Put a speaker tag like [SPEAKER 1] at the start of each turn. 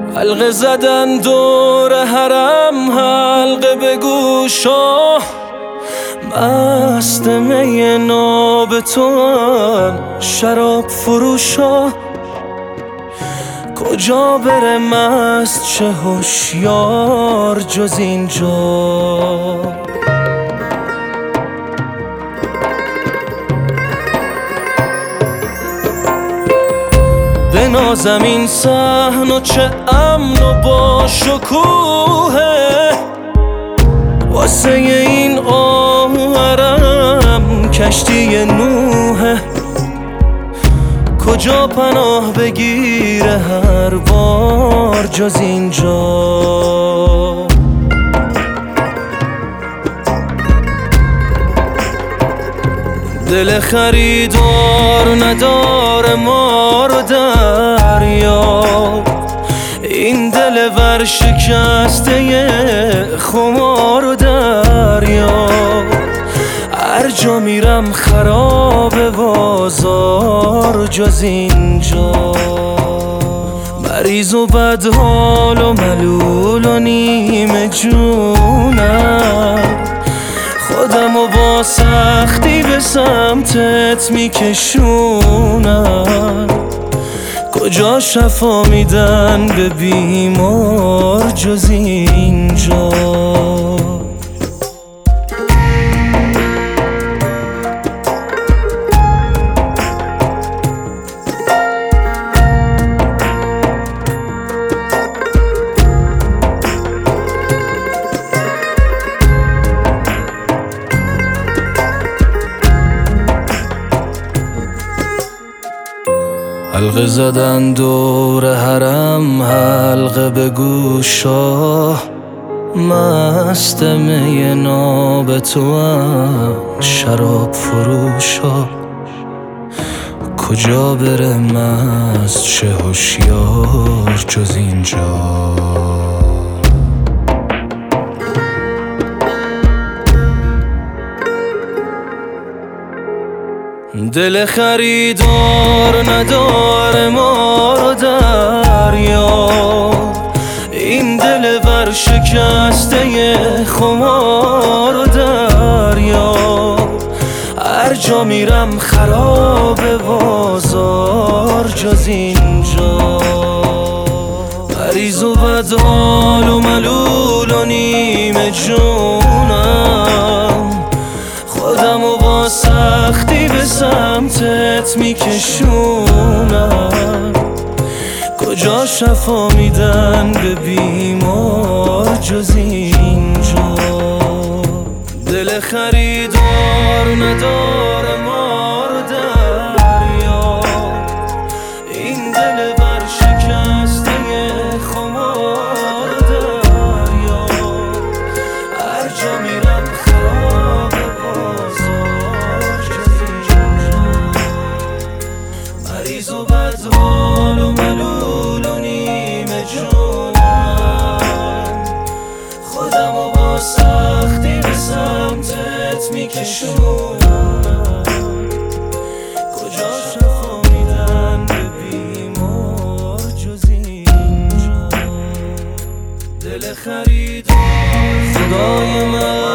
[SPEAKER 1] حلقه زدن دور حرم، حلقه به گوشا، مست می ناب توان شراب فروشا. کجا بره مست چه هوشیار جز اینجا؟ بنازم این صحن و چه امن و با شکوهه، واسه این آهرم کشتی نوحه. کجا پناه بگیره هر بار جز اینجا؟ دل خریدار نداره ما رو دریا، این دل ورشکسته خمار و دریا. هر جا میرم خراب بازار جز اینجا. مریض و بدحال و ملول و نیمه جونم، خودم و با سختی به سمتت میکشونم. کجا شفا میدن به بیمار جز اینجا؟ حلقه زدن دور حرم، حلقه به گوشا، مست می ناب توام شراب فروشا. کجا بره مست چه هوشیار جز اینجا؟ دل خریدار نداره ما رو دریا، این دل ورشکسته خمار و دریا. هر جا میرم خراب بازار جز اینجا. مریض و بدحال و ملول و نیمه جونم، خودم و با سختی به سمتت میکشونم. کجا شفا میدن به بیمار جز اینجا؟ دل خریدار نداره ما رو دریا، این دل ورشکسته خمار دریا. هر جا میرم خراب بازار جز اینجا. مریض و بدحال و ملول و نیمه جونم، خودم و با سختی به سمتت میکشونم. کجا شفا میدن به بیمار جز اینجا؟ دل خریدار خدای من